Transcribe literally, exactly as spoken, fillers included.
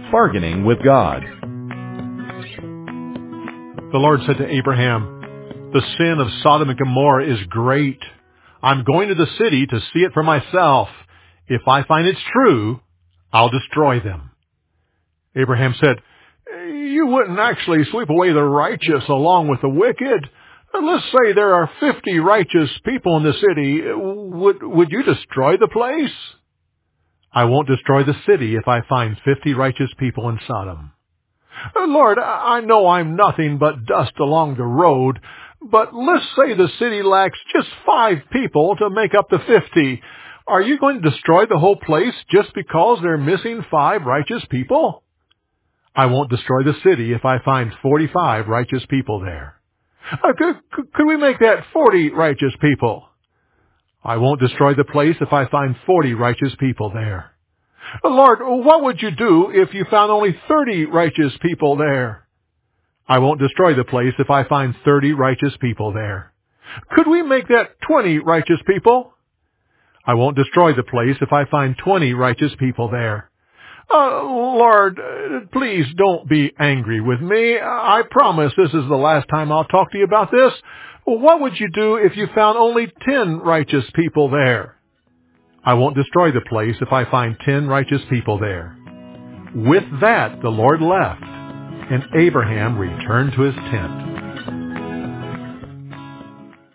Bargaining with God. The Lord said to Abraham, "The sin of Sodom and Gomorrah is great. I'm going to the city to see it for myself. If I find it's true, I'll destroy them." Abraham said, "You wouldn't actually sweep away the righteous along with the wicked. Let's say there are fifty righteous people in the city. Would, would you destroy the place?" "I won't destroy the city if I find fifty righteous people in Sodom." "Lord, I know I'm nothing but dust along the road, but let's say the city lacks just five people to make up the fifty. Are you going to destroy the whole place just because they're missing five righteous people?" "I won't destroy the city if I find forty-five righteous people there." Uh, could, could we make that forty righteous people?" "I won't destroy the place if I find forty righteous people there." "Lord, what would you do if you found only thirty righteous people there?" "I won't destroy the place if I find thirty righteous people there." "Could we make that twenty righteous people?" "I won't destroy the place if I find twenty righteous people there." Uh, Lord, please don't be angry with me. I promise this is the last time I'll talk to you about this. What would you do if you found only ten righteous people there?" "I won't destroy the place if I find ten righteous people there." With that, the Lord left, and Abraham returned to his tent.